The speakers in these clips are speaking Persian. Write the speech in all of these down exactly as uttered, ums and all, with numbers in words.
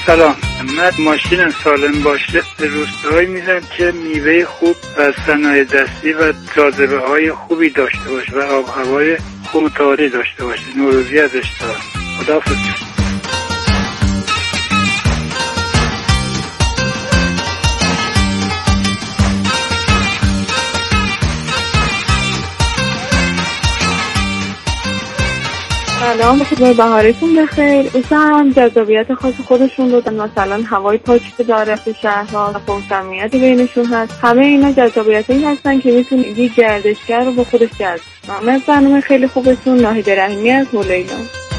سلام، من ماشین سالم باشه به روستاهایی میزنم که میوه خوب و صنایع دستی و جاذبه های خوبی داشته باشه و آب هوای خوب متعادل داشته باشه. نوروزی ازش دارم. خداحافظ. سلام، خدای بهارتون بخیر. اوسا هم جذابیت خاص خودشون رو دارن، مثلا هوای پاک داره تو شهرها و پرجمعیت بینشون هست. همه اینا جذابیتایی هستن که میتونه یک گردشگر رو به خودش جذب کنه. من برنامه خیلی خوبتون ناهید رحیمی از هولیلا.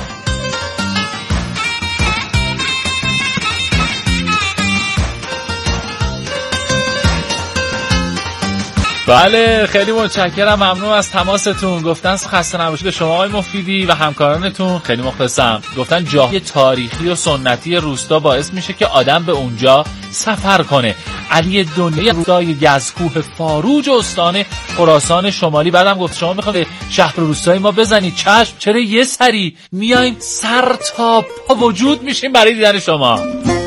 بله خیلی متشکرم، ممنون از تماستون. گفتن خسته نباشید به شما آقای مفیدی و همکارانتون، خیلی مخلصم. گفتن جاهای تاریخی و سنتی روستا باعث میشه که آدم به اونجا سفر کنه. علی دنیای روستای گزکوه فاروج استان خراسان شمالی. بعدم گفت شما میخواد شهر روستای ما بزنید. چشم، چرا یه سری میایم سر تا پا وجود میشیم برای دیدن شما.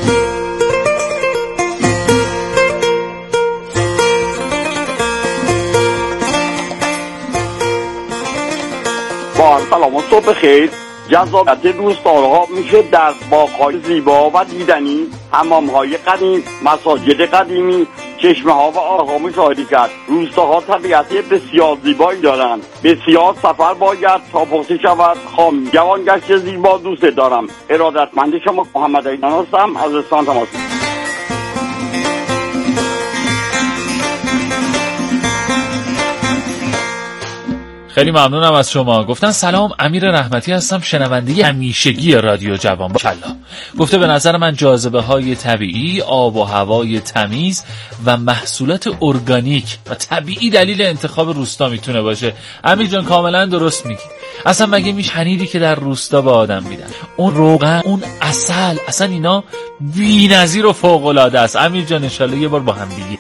با سلام و صبح خیر. جذابیت روستاها میشه در باغ‌های زیبا و دیدنی، حمام‌های قدیم، مساجد قدیمی، چشمه‌ها و آرامش شاهدی کرد. روستاها طبیعت بسیار زیبایی دارند. بسیار سفر باید تا پخته شود. خام جوانگشت زیبا دوست دارم. ارادتمند شما محمد علی هستم از استان تماس. خیلی ممنونم از شما. گفتن سلام، امیر رحمتی هستم، شنونده همیشگی رادیو جوان. باکلا گفته به نظر من جاذبه های طبیعی، آب و هوای تمیز و محصولات ارگانیک و طبیعی دلیل انتخاب روستا میتونه باشه. امیر جان کاملا درست میگی. اصلا مگه میش حنیری که در روستا به آدم میدن، اون روغن، اون عسل، اصلا اینا بی‌نظیر و فوق العاده است. امیر جان ان شاءالله یه بار با هم دیگه.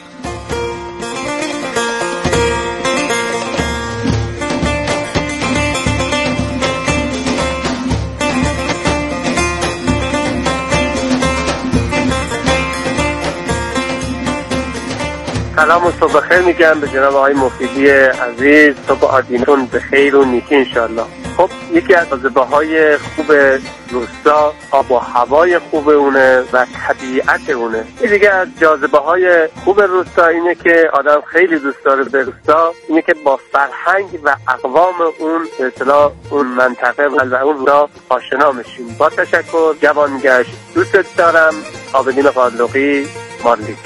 سلام و صبح خیر میگم به جناب آقای مفیدی عزیز. صبح آدینتون به خیر و نیکی انشالله. خب یکی از جاذبه های خوب روستا آب و هوای خوب اونه و طبیعت اونه. یه دیگه از جاذبه های خوب روستا اینه که آدم خیلی دوست داره به روستا، اینه که با فرهنگ و اقوام اون به اصطلاح اون منطقه و اون روستا آشنا میشیم. با تشکر، جوانگشت دوست دارم. عابدین قادلقی، مارلیک.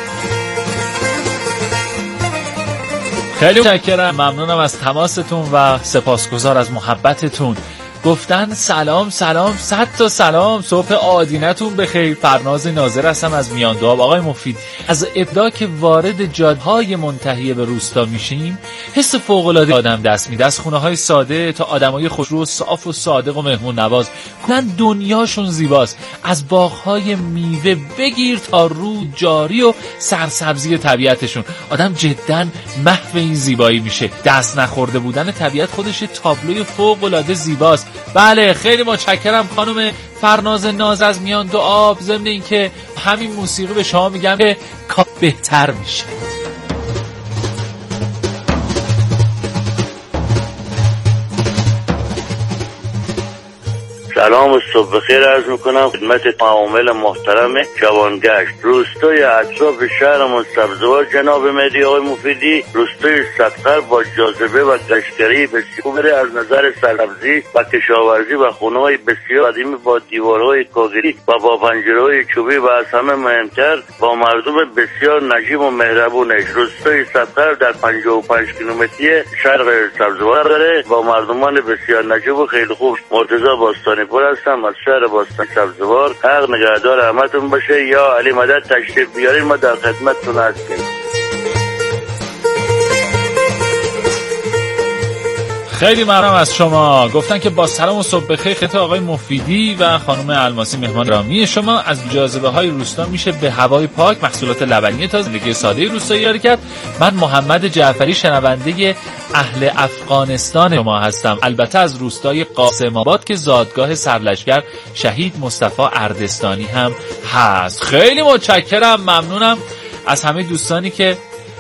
خیلی متشکرم، ممنونم از تماستون و سپاسگزار از محبتتون. گفتن سلام سلام صد تا سلام، صبح آدینتون بخیر. فرناز ناظر هستم از میاندواب. آقای مفید، از ابتدا که وارد جاده‌های منتهی به روستا میشیم حس فوق‌العاده آدم دست میده. از خونه‌های ساده تا آدمای خوشرو و صاف و صادق و مهمون نواز، کلاً دنیاشون زیباست. از باغ‌های میوه بگیر تا رود جاری و سرسبزی طبیعتشون، آدم جداً محو این زیبایی میشه. دست نخورده بودن طبیعت خودش تابلوی فوق‌العاده زیباست. بله خیلی متشکرم خانم فرناز ناز از میان دو آب. ضمن این که همین موسیقی به شما میگم که کار بهتر میشه. سلام و صبح بخیر عرض میکنم خدمت معامل محترم جوانگشت. روستای اطراف شهرمون سبزوار جناب مهدی آقای مفیدی، روستای صدقر با جاذبه و گشتگری بسیار از نظر سرسبزی و کشاورزی و خونه‌های بسیار قدیمی با دیوارهای کاغذی و با پنجره‌های چوبی و از همه مهمتر با مردم بسیار نجیب و مهربونش. روستای صدقر در پنجاه و پنج کیلومتری شرق سبزوار داره با مردمان بسیار نجیب و خیلی خوب. مرتضی باستانی پور هستم از شهر باستان سبزوار. حق نگهدار همتون باشه. یا علی مدد تشریف بیارین، ما در خدمتتون هستیم. خیلی ممنونم از شما. گفتن که با سلام و صبح بخیر خدمت آقای مفیدی و خانم الماسی مهمان گرامی شما. از جاذبه های روستا میشه به هوای پاک، محصولات لبنی تا زندگی ساده روستایی یاری کرد. من محمد جعفری شنونده اهل افغانستان شما هستم، البته از روستای قاسم آباد که زادگاه سرلشکر شهید مصطفی اردستانی هم هست. خیلی متشکرم، ممنونم از همه دوستانی که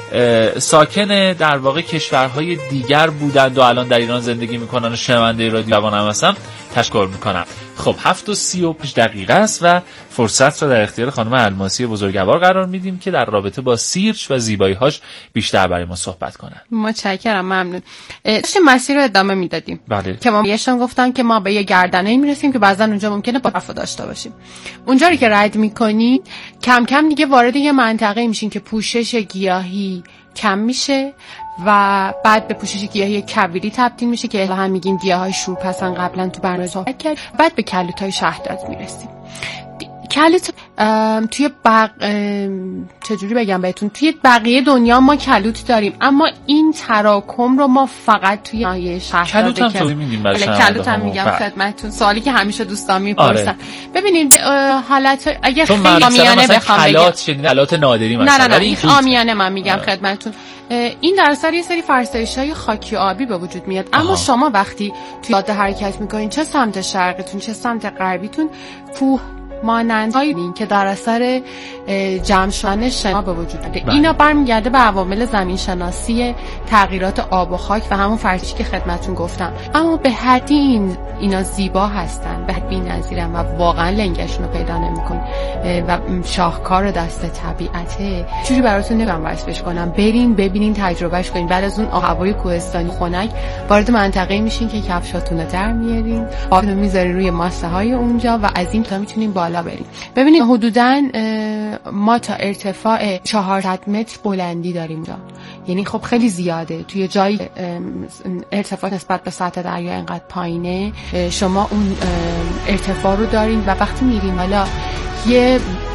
ساکن در واقع کشورهای دیگر بودند و الان در ایران زندگی میکنن و شنونده رادیو جوان هم هستم. تشکر میکنم. خب هفت و سی و پنج دقیقه است و فرصت را در اختیار خانم الماسی بزرگوار قرار میدیم که در رابطه با سیرچ و زیبایی‌هاش بیشتر برای ما صحبت کنن. متشکرم، ممنون. داشتیم مسیر رو ادامه میدادیم. بله. که ما یهشون گفتن که ما به یه گردنه‌ای میرسیم که بعضن اونجا ممکنه با طرف داشته باشیم. اونجا رو که رد میکنی کم کم دیگه وارد یه منطقه میشین که پوشش گیاهی کم میشه و بعد به پوشش گیاهی کویری تبدیل میشه که الان هم میگیم گیاهای شورپسند. قبلا تو برنامه صحبت کرد. بعد به کلوتای شهدت میرسیم. کلوت توی بق... چجوری بگم بهتون، توی بقیه دنیا ما کلوت داریم، اما این تراکم رو ما فقط توی ناحیه شهدت کلوت هم توضیح میدیم برای کلوت هم میگم خدمتتون. سوالی که همیشه دوستان میپرسن. آره. ببینید حالت اگه خیلی آمیانه بخوام بگم کلات شدید کلات نادری مثلا، نه نه نه این آمیانه من میگم خدمتتون. این در اثر یه سری فرسایش‌های خاکی و آبی به وجود میاد. اما آها. شما وقتی توی جاده حرکت میکنین، چه سمت شرقتون چه سمت غربیتون، کوه مانندهایی که در اثر جمع شدن شنا به وجود میاد. اینا برمیگرده به عوامل زمین شناسی، تغییرات آب و خاک و همون فرضی که خدمتتون گفتم. اما به حدی این اینا زیبا هستن، به حد بی‌نظیرن و واقعا لنگشون رو پیدا نمی‌کنن و شاهکار دست طبیعته. چجوری براتون نمی‌گم وصفش کنم، برین ببینین، تجربهش کنین. بعد از اون هوای کوهستانی خنک وارد منطقه‌ای میشین که کفشاتون رو در میارین، آبتون رو میذارین روی ماسه‌های اونجا و از این تا میتونین بالا برین. ببینید حدوداً ما تا ارتفاع چهارصد متر بلندی داریم اونجا. یعنی خب خیلی زیاده. توی جایی ارتفاع نسبت به سطح دریا اینقدر پایینه، شما اون ارتفاع رو دارین و وقتی میرین حالا یه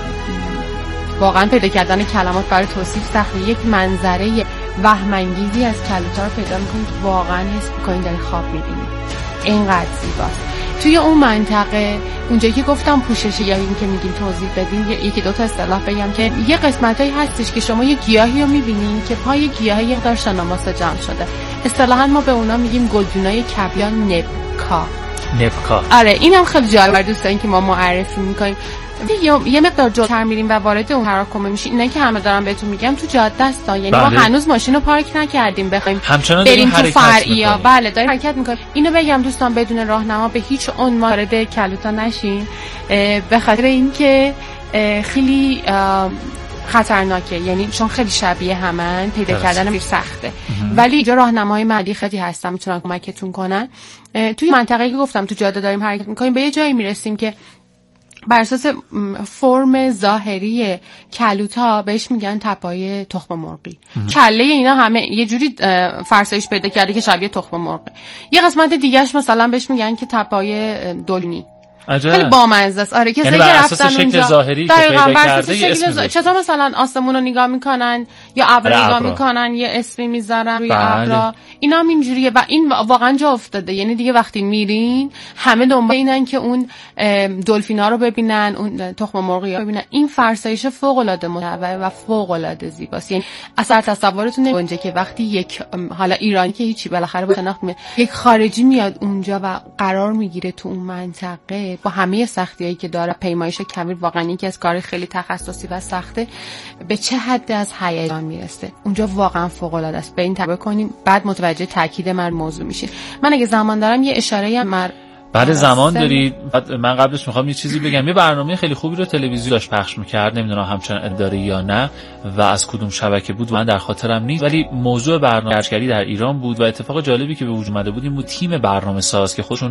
واقعا پیدا کردن کلمات برای توصیف سخته. یک منظره وهم انگیزی از کلوتا رو پیدا میکنید، واقعا حس میکنید دارین خواب میبینید. اینقدر زیباست. توی اون منطقه اونجایی که گفتم پوشش یا این که میگیم توضیح بدین، یکی دو تا اصطلاح بگم که یه قسمتایی هستش که شما یه گیاهی رو میبینین که پای گیاهی یه مقدار شناماسا جمع شده. اصطلاحاً ما به اونا میگیم گلدونای کبیا نبکا. نبکا. آره اینم خیلی جالبه دوستان که ما معرفی میکنیم. یه مقدار جلوتر میریم و وارد اون تراکم میشیم. اینا که همه دارم بهتون میگم تو جاده است، یعنی بله. ما هنوز ماشین رو پارک نکردیم بخوایم بریم تو فرعیا. بله داریم حرکت میکنیم. اینو بگم دوستان بدون راهنما به هیچ عنوان وارد کلوتا نشین، به خاطر اینکه خیلی خطرناکه، یعنی چون خیلی شبیه همن پیدا کردن خیلی سخته. ولی اینجا راهنمای مالی خیلی هستن میتونن کمکتون کنن. توی منطقه‌ای که گفتم تو جاده داریم حرکت میکنیم، به یه جایی میرسیم که بر اساس فرم ظاهری کلوتا بهش میگن تپای تخم مرغی. کله اینا همه یه جوری فرسایش پیدا کرده که شبیه تخم مرغه. یه قسمت دیگهش مثلا بهش میگن که تپای دلونی. خیلی بامزه است. آره کسی یعنی که رفتن شکل اونجا ظاهری که پیدا کرده یه اسم زا... چطور مثلا آسمون رو نگاه میکنن یا ابر نگاه میکنن یه اسمی میذارن روی ابرا، اینا هم اینجوریه و این واقعا جا افتاده. یعنی دیگه وقتی میرین همه دنبال اینن که اون دلفینا رو ببینن، اون تخم مرغی رو ببینن. این فرسایش فوق العاده متنوع و فوق العاده زیباست. یعنی اثر تصورتون نمی‌کنه که وقتی یک حالا ایرانی که هیچی بالاخره با شناخت میاد، یک خارجی میاد اونجا و قرار میگیره تو اون منطقه با همه سختیایی که داره، پیمایش کویر واقعا یکی از کار خیلی تخصصی و سخته، به چه حد از هیجان میرسه. اونجا واقعا فوق العاده است. به این تبع کنیم بعد متوجه تاکید من موضوع میشین. من اگه زمان دارم یه اشاره مر بعد زمان دارید. من قبلش میخوام یه چیزی بگم. یه برنامه خیلی خوبی رو تلویزیون داشت پخش میکرد، نمیدونم همچنان داره یا نه و از کدوم شبکه بود من در خاطرم نیست، ولی موضوع برنامه گردشگری در ایران بود و اتفاق جالبی که به وجود اومده بود این بود تیم برنامه ساز که خودشون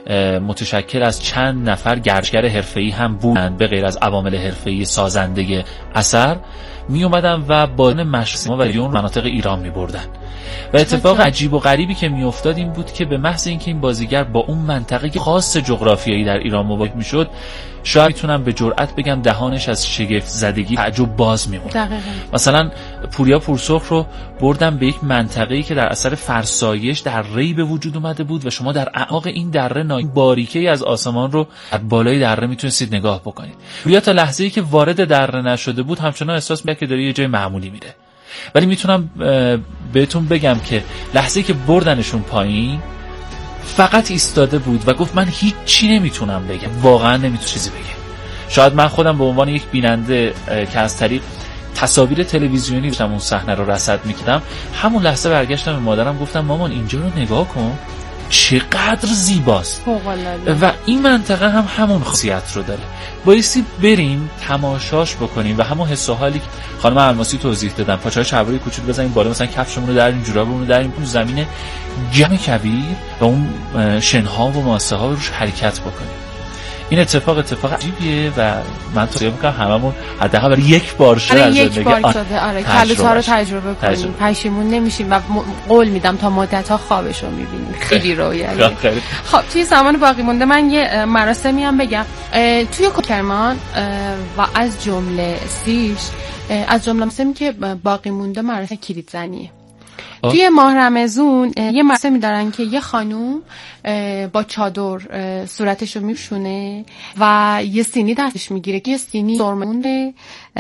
متشکل از چند نفر گردشگر حرفه‌ای هم بودند به غیر از عوامل حرفه‌ای سازنده اثر، می اومدن و با مشسیما و لیون مناطق ایران می بردن و اتفاق عجیب و غریبی که می افتاد این بود که به محض اینکه این بازیگر با اون منطقه خاص جغرافیایی در ایران مواجه می شد، شاید میتونم به جرئت بگم دهانش از شگفت زدگی تعجب باز میموند. مثلا پوریا پورسرخ رو بردم به یک منطقه‌ای که در اثر فرسایش دره‌ای به وجود اومده بود و شما در اعماق این دره نای باریکه‌ای از آسمان رو از بالای دره میتونستید نگاه بکنید. پوریا تا لحظه‌ای که وارد دره نشده بود همچنان احساس می‌کرد که داره یه جای معمولی میره. ولی میتونم بهتون بگم که لحظه‌ای که بردنشون پایین فقط ایستاده بود و گفت من هیچ چی نمیتونم بگم، واقعا نمیتونم چیزی بگم. شاید من خودم به عنوان یک بیننده که از طریق تصاویر تلویزیونی داشتم اون صحنه رو رصد میکردم، همون لحظه برگشتم به مادرم گفتم مامان اینجا رو نگاه کن چقدر زیباست و این منطقه هم همون خاصیت رو داره. بایستی بریم تماشاش بکنیم و همون حس و حالی که خانم الماسی توضیح دادن، پاچه‌های چربی کوچولو بزنیم بالا، مثلا کفشمون رو دریم، جورابمون رو دریم، اون زمین جمع کویر و اون شنها و ماسه ها روش حرکت بکنیم. این اتفاق اتفاق عجیبیه و من توصیه میکنم هممون حداقل برای یک بار شده آره یک بار شده آره کلوچا رو تجربه کنیم، پشیمون نمیشیم و قول میدم تا مدت ها خوابش رو میبینیم. خیلی رویایی. خب توی زمان باقی مونده من یه مراسمی هم بگم توی کرمان و از جمله سیش از جمله مراسمی که باقی مونده مراسم کلیدزنیه. توی ماه رمضان یه مراسمی دارن که یه خانوم با چادر صورتشو میپوشونه و یه سینی دستش میگیره که یه سینی سرمونه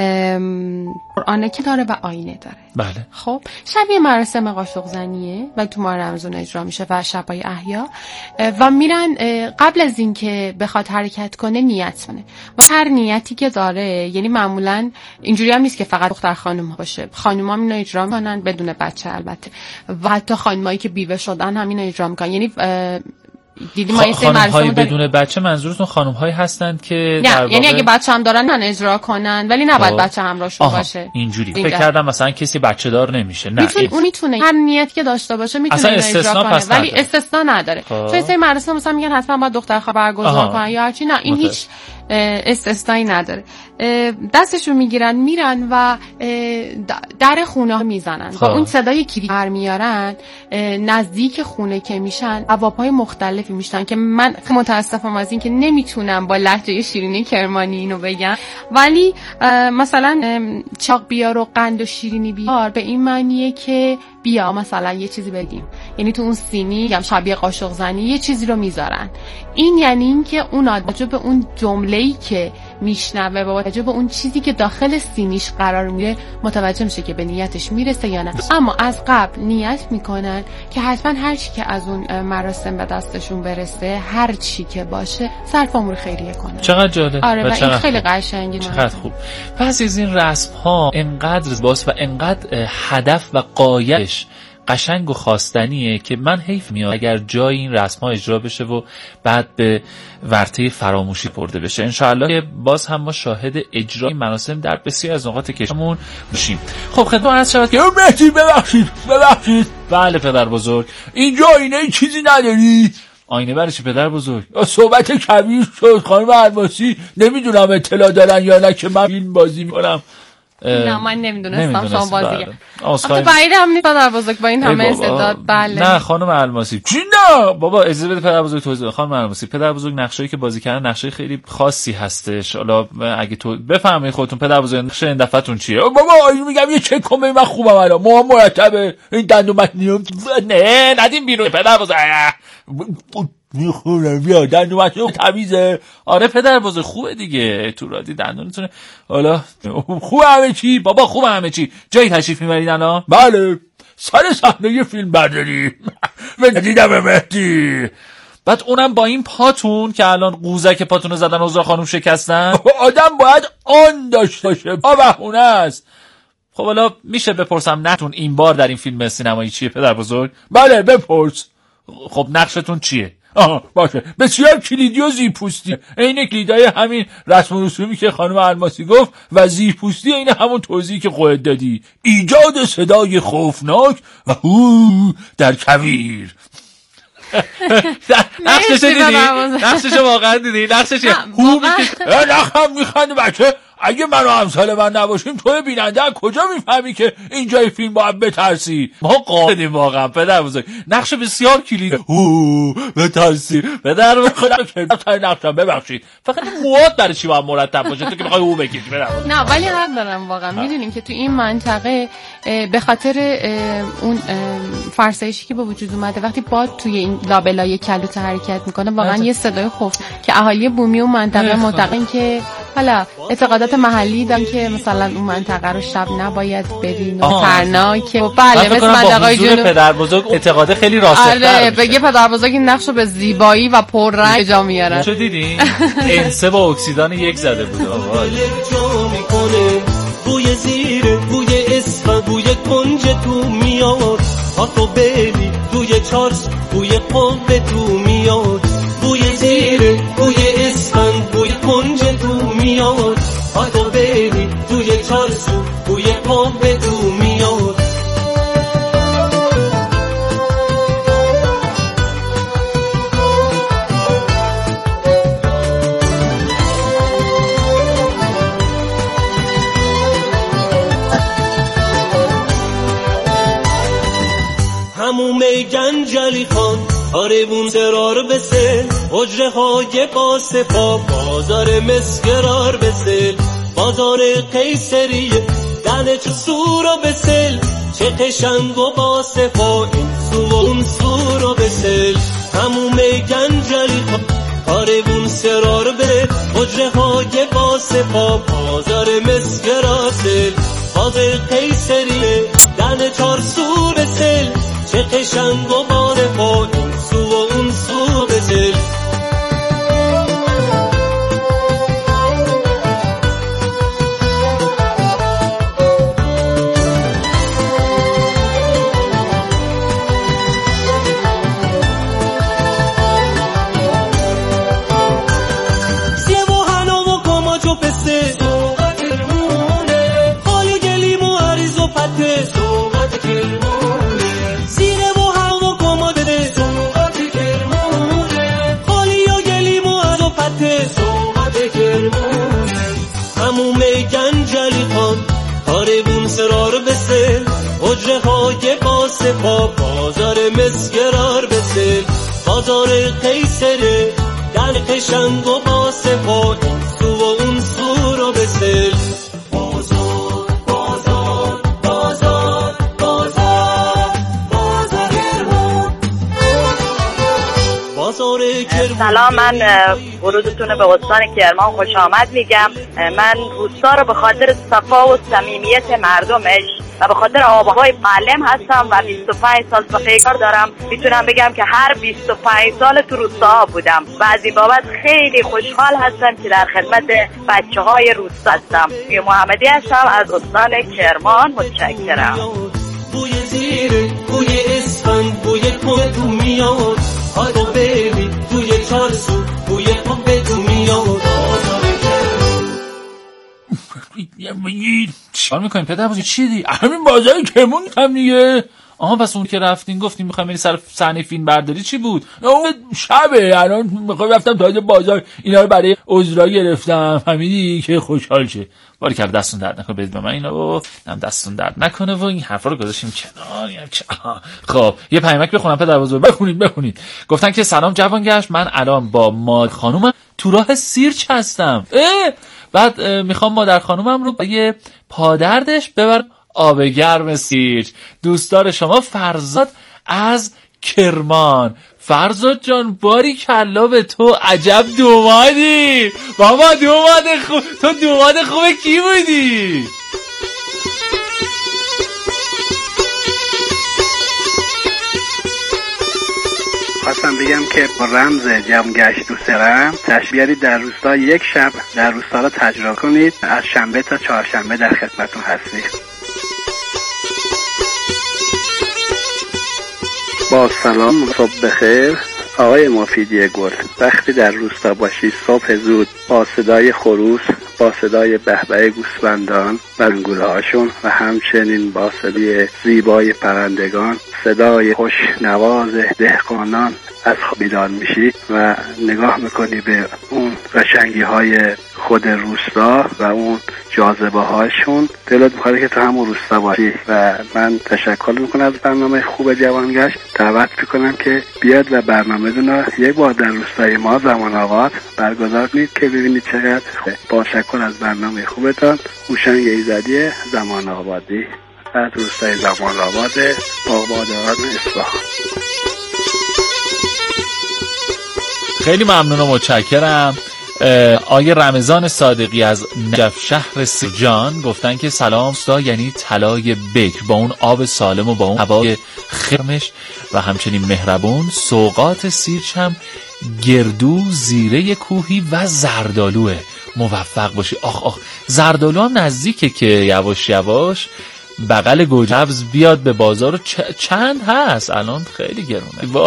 قرآنه که داره و آینه داره. بله. خب شبیه مراسم قاشق زنیه و تو ماه رمضان اجرا میشه و شبای احیا و میرن قبل از این که بخواد حرکت کنه نیت کنه و هر نیتی که داره، یعنی معمولا اینجوری هم نیست که فقط دختر خانم باشه، خانوما اینو اجرا میکنن بدون بچه البته و حتی خانمایی که بیوه شدن هم اینو اجرا میکنن. یعنی دیدیم ما این سری مراسم بدون بچه منظورتون خانم هایی هستند که نه واقع... یعنی اگه بچه هم دارن من اجرا کنن ولی نباید بچه همراهشون باشه. اینجوری فکر کردم مثلا کسی بچه دار نمیشه. نه میتونه اون میتونه هر نیتی که داشته باشه میتونه اجرا کنه ولی استثنا نداره. چون سری مراسم مثلا میگن حتما باید دختر خواهر برگزار کنن یا هرچی، نه این هیچ استثنایی نداره. دستشو میگیرن میرن و در خونه ها میزنن و اون صدای کلید میارن نزدیک خونه که میشن عواپای مختلفی میشن که من متاسفم از این که نمیتونم با لهجه شیرینی کرمانی اینو بگم، ولی مثلا چاق بیار و قند و شیرینی بیار به این معنیه که بیا مثلا یه چیزی بگیم، یعنی تو اون سینی یا شبیه قاشق زنی یه چیزی رو میذارن. این یعنی این که اون آدم به اون جمله‌ای که میشنوه با توجه به اون چیزی که داخل سینیش قرار میگیره متوجه میشه که به نیتش میرسه یا نه. اما از قبل نیت میکنن که حتما هر چی که از اون مراسم به دستشون برسه هر چی که باشه صرف امور خیریه کنن. چقدر جالب. آره و, و این خیلی قشنگه. چقدر خوب. پس از این رسم ها انقدر باس و انقدر هدف و قایش قشنگ و خواستنیه که من حیف میاد اگر جای این رسم ها اجرا بشه و بعد به ورطه فراموشی برده بشه. انشاءالله که باز هم ما شاهد اجرای مراسم در بسیاری از نقاط کشورمون باشیم. خب خدمت عرض شود که مهدی ببخشید ببخشید بله پدر بزرگ اینجا آینه این چیزی نداری؟ آینه برای چی پدر بزرگ؟ صحبت کبیر شد خانم الماسی، نمیدونم اطلاع دارن یا نه که من فیلم بازی میکنم. نه من نمیدونستم شما بازیگر. آخه بعید هم نیست پدر بزرگ با این همه استعداد. بله نه خانم الماسی چی نه بابا اجازه بده پدر بزرگ توضیح. خانم الماسی پدر بزرگ نقشه‌ای که بازی کردن نقشه خیلی خاصی هستش. حالا اگه تو بفهمید خودتون پدر بزرگ نقشه این دفعهتون چیه؟ بابا اینو میگم یه چک کن من خوبم الان ما مرتبه این دندون میام نه ندیم بیرون پدر بزرگ میخورم بیا دندونتون تمیزه. آره پدر بزرگ خوبه دیگه تو رادی دندونتونه. حالا خوبه همه چی بابا خوبه همه چی. جایی تشریف میبرید الان؟ بله سر صحنه فیلم برداری من دیدم مهدی. بعد اونم با این پاتون که الان قوزک پاتونو زدن عذرا خانم شکستن. آدم باید آن داشته باشه با بهونه است. خب حالا میشه بپرسم نتون این بار در این فیلم سینمایی چیه پدر بزرگ؟ بله بپرس. خب نقشتون چیه؟ آها باشه بسیار کلیدی و زیرپوستی. عین کلیدای همین رسم و رسومی که خانم الماسی گفت و زیرپوستی این همون توضیحی که خودت دادی. ایجاد صدای خوفناک و هو در کویر. نقشش دیدی؟ نقشش واقعا دیدی؟ نقشش هو میکشه نخم میخنده بچه اگه من و امثال من نباشیم توی بیننده کجا میفهمی که اینجای فیلم باید بترسی؟ ما قاعدیم واقعا پدر بزرگ. نقش بسیار کلیدی. اوه بترسی پدر خودم که تا نقشم ببخشید. فقط مواد برای چی باید مرتب باشه تو که میخوای او بکشی پدر؟ نه ولی حق دارم واقعا. میدونیم که تو این منطقه به خاطر اون فرسایشی که به وجود اومده وقتی باد توی این لابلای کلوت حرکت میکنه واقعا یه صدای خوف که اهالی بومی اون منطقه معتقدن که حالا اعتقادات محلی دارن که مثلا اون منطقه رو شب نباید برین و خطرناکه. بله مثل منطقه‌های جنوب پدر بزرگ اعتقاد خیلی راسخ‌تر. آره بگه پدر بزرگ این نقشو به زیبایی و پررنگ جا میارن. چه دیدین؟ انسه با اکسیدان یک زده بود. بوی زیر بوی اسفند بوی کنج تو میاد آتو بلی بوی چارس بوی قوه تو میاد بوی زیر بوی اسفند بوی کنج تو میاد آتو بلی بوی چارس بوی قوه تو میاد. هموم گنجلی خان آربون سرار بسل حجره های قاسفا بازار مسکرار بسل بازار قیصریه دنه چه سورا بسل چه قشنگ و قاسفا این سو و اون سورا بسل هموم گنجلی خان آربون سرار بسل حجره های قاسفا بازار مسکرار بسل بازار قیصریه دنه چار سور بسل چه قشنگ و باره با این سو و اون سو بسل. سیه و حنا و کاماجو پسه صحبت کرمونه خالی گلیم و عریض و پته صحبت کرمونه هموم گنجلی خان آربون سرار بسل حجره های قاسفا بازار مسکرار بسل بازار قیصره دن قشنگ و قاسفا این سو و اون سو رو بسل بازار بازار بازار بازار بازار کرمان بازار کرمان. سلام، من ورودتون به استان کرمان خوش آمد میگم. من روستا رو به خاطر صفا و صمیمیت مردمش و به خاطر آبهای معلم هستم و بیست و پنج سال سابقه کار دارم. میتونم بگم که هر بیست و پنج سال تو روستا بودم و از این بابت خیلی خوشحال هستم که در خدمت بچه های روستا هستم. محمدی هستم از استان کرمان. متشکرم. بوی زیر بوی اسفند بوی تو میاد آدو بیبی بوی چارسو بوی تو میاد. چیکار میکنیم پدر بزرگ؟ چی دی؟ همین بازار کرمان هم دیگه. آها پس اون که رفتین گفتیم میخوایم بریم سر صحنه فیلم برداری چی بود؟ اون شبه الان میخوام رفتم تازه بازار اینا رو برای عذرا گرفتم فهمیدی که خوشحال شه. باری کرد دستون درد نکنه بدید به من اینا و هم دستون درد نکنه و این حرفا رو گذاشتیم کنار. خب یه پیامک بخونم پدر بزرگ. بخونید بخونید. گفتن که سلام جوانگشت، من الان با ماد خانومم تو راه سیرچ هستم. اه بعد میخوام مادر خانومم رو با یه پادردش ببرم آب گرم سیرچ. دوستدار شما فرزاد از کرمان. فرزاد جان باری کلا به تو، عجب دومادی بابا. دوماد خوب، تو دوماد خوب کی بودی؟ خواستم بگم که با رمز جمعگشت و سرم تشبیهی در روستا یک شب در روستا را تجربه کنید. از شنبه تا چهارشنبه در خدمتتون هستیم. با سلام، صبح بخیر. آقای مفیدی گل، وقتی در روستا باشی صبح زود با صدای خروس، با صدای بهبه گوسفندان و گلوله هاشون و همچنین با صدای زیبای پرندگان، صدای خوش نواز دهقانان از خواب بیدار میشی و نگاه میکنی به اون قشنگی های خود روستا و اون جاذبه هاشون، دلت میخواد که تو همون روستا باشی. و من تشکر میکنم از برنامه خوب جوانگشت. دعوت میکنم که بیاد و برنامه دونه یک بار در روستای ما زمان آباد برگزار کنید که ببینید چقدر خوب. با شکر از برنامه خوبتان. هوشنگ ایزدی زمان آبادی از روستای زمان آباد آبادان اصفهان. خیلی ممنون و متشکرم. آیه رمضان صادقی از نجف شهر سیرجان گفتن که سلام استا، یعنی طلای بکر با اون آب سالم و با اون هوای خرمش و همچنین مهربون. سوغات سیرج هم گردو، زیره کوهی و زردالوه. موفق باشی. آخ آخ زردالو هم نزدیکه که یواش یواش بغل گوجبز بیاد به بازار. چ- چند هست الان؟ خیلی گرونه.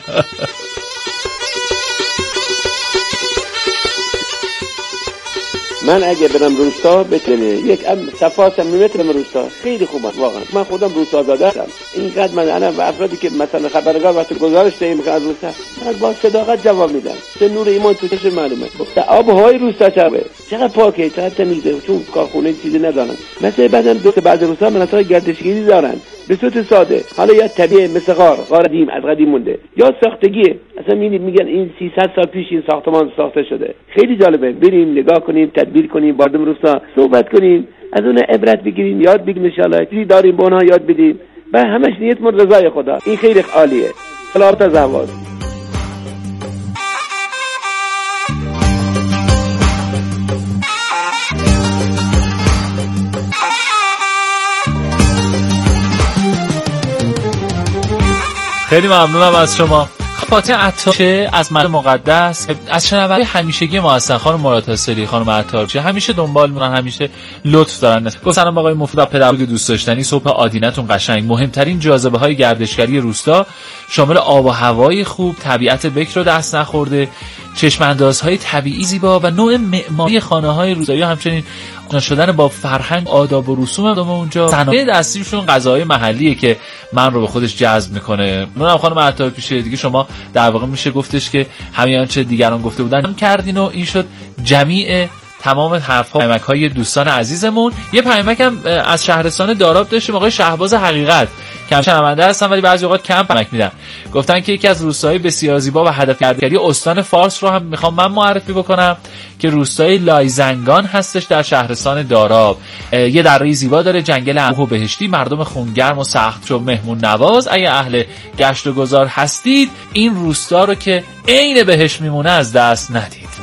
من اگه برم روستا بتونه یک صفا صمیمیت برم روستا خیلی خوبه واقعا. من خودم روستا زاده هستم. اینقدر من الان و افرادی که مثلا خبرگار وقتی گزارش دهیم که از روستا، من با صداقت جواب میدم. چه نور ایمان تو چشم معلومه. گفت آبهای روستا چقدر چقدر پاکه، چقدر تمیزه، چون کارخونه چیزی ندارن. مثلا بعدن دو تا بعض روستا مناطق گردشگری دارن به صورت ساده، حالا یا طبیعی مثل غار غار قدیم از قدیم مونده، یا ساختگیه. اصلا میبینید میگن این سیصد سال پیش این ساختمان ساخته شده. خیلی جالبه. بریم نگاه کنیم، تدبیر کنیم، باردم روستا صحبت کنیم، از اون عبرت بگیریم، یاد بگیریم، ان شاء الله چیزی داریم به اونها یاد بدیم و همش نیتمون رضای خدا. این خیلی عالیه. صلوات از اول. خیلی ممنونم از شما. فاتح عطار از من مقدس از شنونده همیشگی ما هستن. خانم مراد حاصلی، خانم عطارچی همیشه دنبال میکنن، همیشه لطف دارن. گفتم آقای مفید پدربزرگ دوست داشتنی، صبح آدینتون قشنگ. مهمترین جاذبه های گردشگری روستا شامل آب و هوای خوب، طبیعت بکر رو دست نخورده، چشم اندازهای طبیعی زیبا و نوع معماری خانه‌های روستایی، همچنین آشنا شدن با فرهنگ، آداب و رسوم مردم اونجا. صنایع دستیشون غذاهای محلیه که من رو به خودش جذب میکنه. منم خانم عطارپیشه دیگه شما در واقع میشه گفتش که همین آنچه دیگران گفته بودن هم کردین و این شد جمیع تمام حرف‌ها پیامک‌های دوستان عزیزمون. یه پیامک هم از شهرستان داراب داشتیم، آقای شهباز حقیقت کم شنونده هستن ولی بعضی اوقات کم پیامک میدن. گفتن که یکی از روستاهای بسیار زیبا و هدف گردشگری استان فارس رو هم میخوام من معرفی بکنم که روستای لایزنگان هستش در شهرستان داراب. یه دره زیبا داره، جنگل انبوه و بهشتی، مردم خونگرم و سخت‌جو مهمون نواز. اگه اهل گشت و گذار هستید این روستا رو که عین بهش میمونه از دست ندید.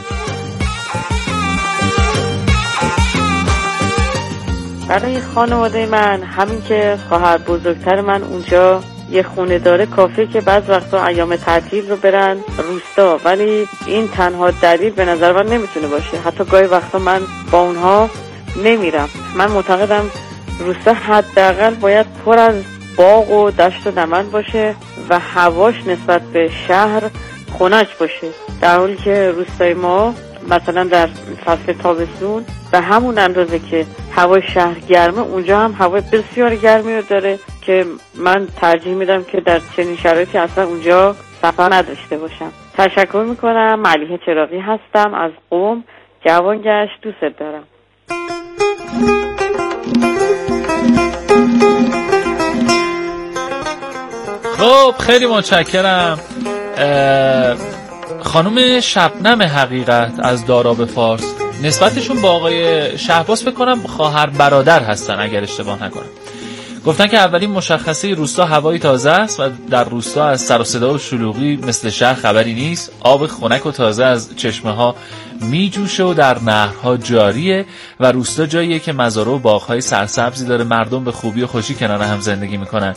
برای خانواده من همین که خواهر بزرگتر من اونجا یه خونه داره کافیه که بعض وقتا ایام تعطیل رو برن روستا، ولی این تنها دلیل به نظر من نمیتونه باشه. حتی گاهی وقتا من با اونها نمیرم. من معتقدم روستا حداقل باید پر از باغ و دشت و دمن باشه و هواش نسبت به شهر خنک باشه، در حالی که روستای ما مثلا در فصل تابستون به همون اندازه که هوای شهر گرمه اونجا هم هوای بسیار گرمی رو داره که من ترجیح میدم که در چنین شرایطی اصلا اونجا سفر نداشته باشم. تشکر میکنم. ملیحه چراغی هستم از قم. جوانگشت دوست دارم. خب خیلی متشکرم. خانم شبنم حقیقت از داراب فارس، نسبتشون با آقای شهباز فکر کنم خواهر برادر هستن اگر اشتباه نکنم. گفتن که اولین مشخصه روستا هوای تازه است و در روستا از سر و صدا و شلوغی مثل شهر خبری نیست. آب خنک و تازه از چشمه ها می جوشه و در نهرها جاریه و روستا جاییه که مزارع و باغ‌های سرسبزی داره. مردم به خوبی و خوشی کنار هم زندگی میکنن.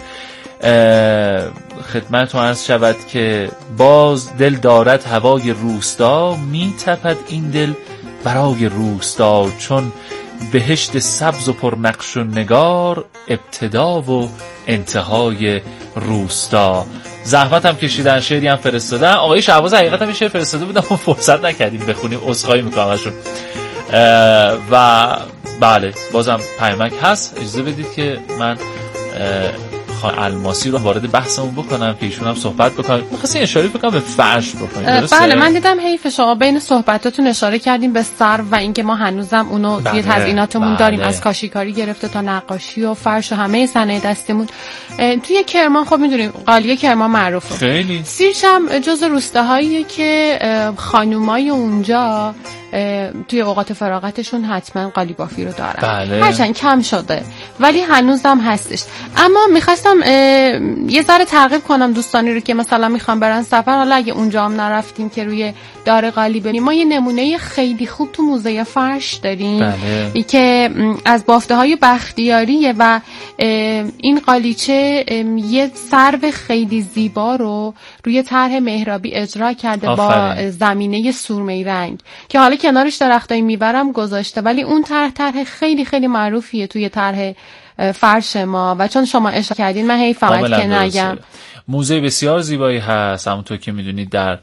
خدمتتون عرض شود که باز دل دارد هوای روستا، می تپد این دل برای روستا، چون بهشت سبز و پرنقش و نگار، ابتدا و انتهای روستا. زحمت هم کشیدن، شعری هم فرستادن. آقای شهباز حقیقت هم این شعر فرستاده بودن ما فرصت نکردیم بخونیم، عذرخواهی میکنم ازشون. و بله بازم پیامک هست، اجازه بدید که من خانم الماسی رو وارد بحثمون بکنم که ایشون هم صحبت بکنن. می‌خواستین اشاره بکنم به فرش بکنید درسته؟ بله من دیدم حیف شما بین صحبتاتون اشاره کردیم به سرو و اینکه ما هنوزم اونو بله. توی تزییناتمون بله. داریم، از کاشیکاری گرفته تا نقاشی و فرش و همه صنایع دستمون. توی کرمان خب میدونیم قالیه کرمان معروفه خیلی. سیرش هم جز روستاهاییه که خانومای اونجا توی اوقات فراغتشون حتما قالی بافی رو دارن. بله. هرچند کم شده ولی هنوزم هستش. اما میخواستم یه ذره ترغیب کنم دوستانی رو که مثلا میخوام برن سفر، حالا اگه اونجا هم نرفتیم که روی دار قالی بریم، ما یه نمونه خیلی خوب تو موزه فرش داریم. بله. که از بافته های بختیاریه و این قالیچه یه سرو خیلی زیبا رو روی طرح محرابی اجرا کرده آفره. با زمینه سرمه‌ای رنگ که حالا کنارش درختای میورم گذاشته، ولی اون طرح طرح خیلی خیلی معروفیه توی طرح فرش ما و چون شما اشاره کردین من هی فقط که نگم. موزه بسیار زیبایی هست همونطور که میدونید در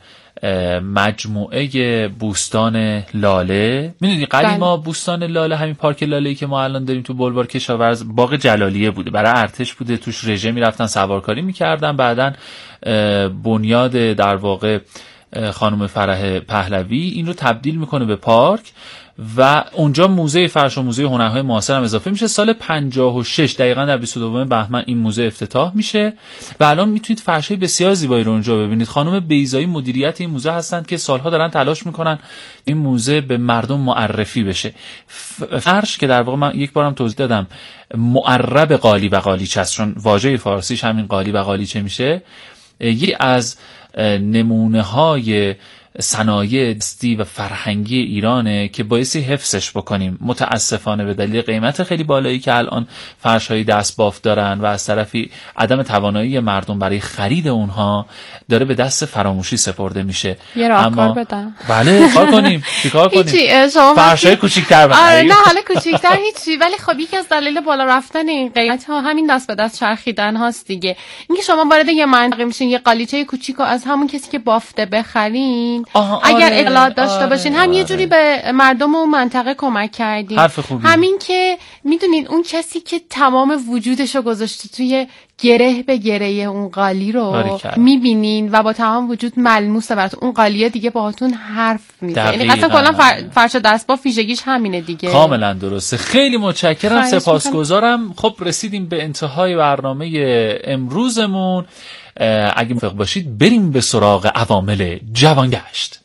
مجموعه بوستان لاله. میدونید قدیم ما بوستان لاله همین پارک لاله‌ای که ما الان داریم تو بلوار کشاورز باغ جلالیه بوده، برای ارتش بوده، توش رژه میرفتن سوارکاری میکردن، بعدن بنیاد در واقع خانم فرح پهلوی این رو تبدیل میکنه به پارک و اونجا موزه فرش و موزه هنرهای معاصر هم اضافه میشه. سال پنجاه و شش دقیقاً در بیست و دوم بهمن این موزه افتتاح میشه و الان میتونید فرش‌های بسیار زیبایی رو اونجا ببینید. خانم بیضایی مدیریت این موزه هستند که سالها دارن تلاش میکنن این موزه به مردم معرفی بشه. فرش که در واقع من یک بارم توضیح دادم معرب قالی و قالیچه است، چون واژه فارسیش همین قالی و قالیچه میشه. یکی از نمونه های صنایع دستی و فرهنگی ایرانه که بایستی حفظش بکنیم. متاسفانه به دلیل قیمت خیلی بالایی که الان فرش‌های دست بافت دارن و از طرفی عدم توانایی مردم برای خرید اونها داره به دست فراموشی سپرده میشه. یه راهکار بدم. بله کار کنیم. چیکار کنیم؟ فرش‌های کوچیک‌تر بکنیم. آره نه حالا کوچیک‌تر هیچی، ولی خب یکی از دلایل بالا رفتن این قیمت ها همین دست به دست چرخیدن هاست دیگه. اینکه شما وارد یه منطقه میشین یه قالیچه کوچیکو از همون کسی که بافته بخرین، آره، اگر اطلاعات داشته آره، باشین هم آره. یه جوری به مردم اون منطقه کمک کردین. همین که میدونین اون کسی که تمام وجودشو گذاشته توی گره به گره اون قالی رو میبینین و با تمام وجود ملموسه براتون، اون قالیه دیگه باهاتون حرف میزنه. یعنی اصلا کلا فر... فرش دست با فیژگیش همینه دیگه. کاملا درسته. خیلی متشکرم، سپاسگزارم. خب رسیدیم به انتهای برنامه امروزمون. اگه موافق باشید بریم به سراغ عوامل جوانگشت.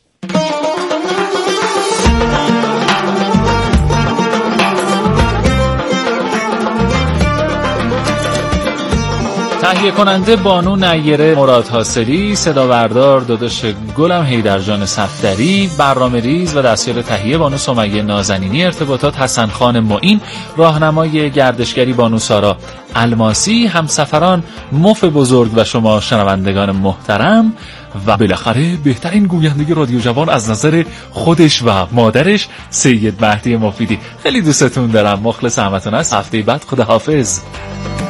تهیه کننده بانو نیره مراد حاصلی، صدا بردار داداش گلم حیدرجان صفدری، برنامه ریز و دستیار تهیه بانو سمیه نازنینی، ارتباطات حسن خان معین، راهنمای گردشگری بانو سارا الماسی، همسفران مف بزرگ و شما شنوندگان محترم و بالاخره بهترین گوینده رادیو جوان از نظر خودش و مادرش سید مهدی مفیدی. خیلی دوستتون دارم، مخلص همتون هست. هفته بعد خداحافظ.